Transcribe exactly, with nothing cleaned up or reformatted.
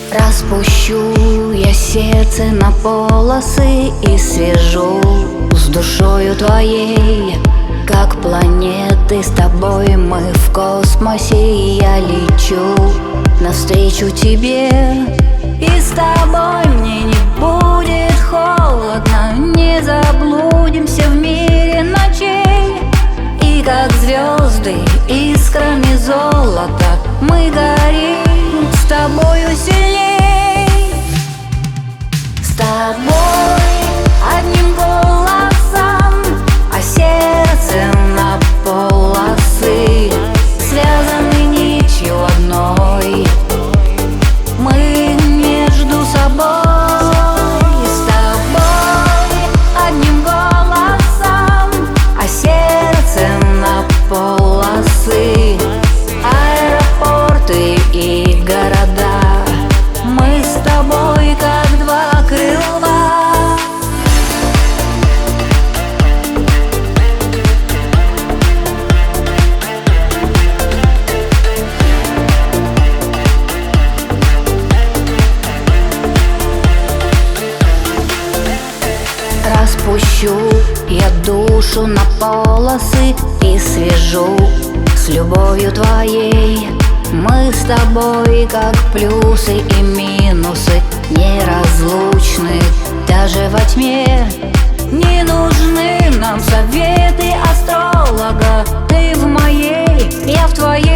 Распущу я сердце на полосы и свяжу с душою твоей. Как планеты с тобой мы в космосе, и я лечу навстречу тебе. И с тобой мне не будет холодно, не заблудимся в мире ночей. И как звезды искрами золота мы горим с тобою сильней. С тобой одним голосом, а сердце на полосы связаны нитью одной. Мы между собой, с тобой одним голосом, а сердце на полосы. Аэропорты и города, мы с тобой как два крыла. Распущу я душу на полосы и свяжу с любовью твоей. Мы с тобой как плюсы и минусы, неразлучны даже во тьме. Не нужны нам советы астролога, ты в моей, я в твоей.